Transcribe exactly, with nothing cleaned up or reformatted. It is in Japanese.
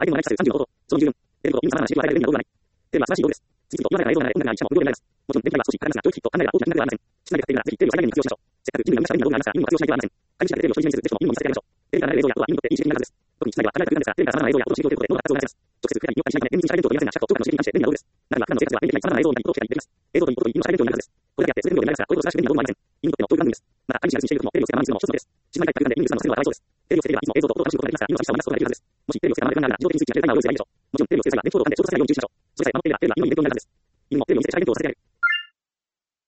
相手の内数さんじゅうのこと、その十分。テレビと意味様々な刺激を与えられる意味はどうではない。テレビは素晴らしい道具です。次々と今までの映像なら音楽が一社も無料で見られます。もちろん電気代は少しかかりますが、教育費と案内が大きな金額ではありません。室内で買っているならぜひテレビを最大限に活用しましょう。せっかく人類が生み出した意味がどうでありますが、意味も活用しなければなりません。会議室でテレビを独り占めするぜひとも意味を見せてやりましょう。テレビから流れる映像や音は人にとっていい刺激になるはずです。特に室内ではあなたが普段から映像や音を刺激を受けることで脳が活動されます。直接触れたり、見よったりしないため、電気に使えるとと言いませんが、視覚聴覚の刺激に関して便利な道具です。ならば、普段の生活では電気代様々な映像を見ることを機会にできます。映像ということを意味をしたい勉強になるはずです。これだけあって、節電量になりますが、これほど素晴らしく便利なものはどうもありません。犬にとっての教育番組です。また、愛知やるにしていることもテレビをつけたままにするのも一つの手です。しまいたい空間で犬にするのはするのはかわいそうです。テレビをつけていればいつも映像と音を楽しむことができますが、犬の寂しさを満たすことができるはずです。もしテレビをつけたままで不安があるなら、自動的にスイッチや携帯タイマーを用意すればいいでしょう。もちろんテレビをつけた際は電気コードを噛んで衝突させないように注意しましょう。それさえ守っていればテレビは犬のイベントになるはずです。犬もテレビを見せて社会勉強をさせてやる。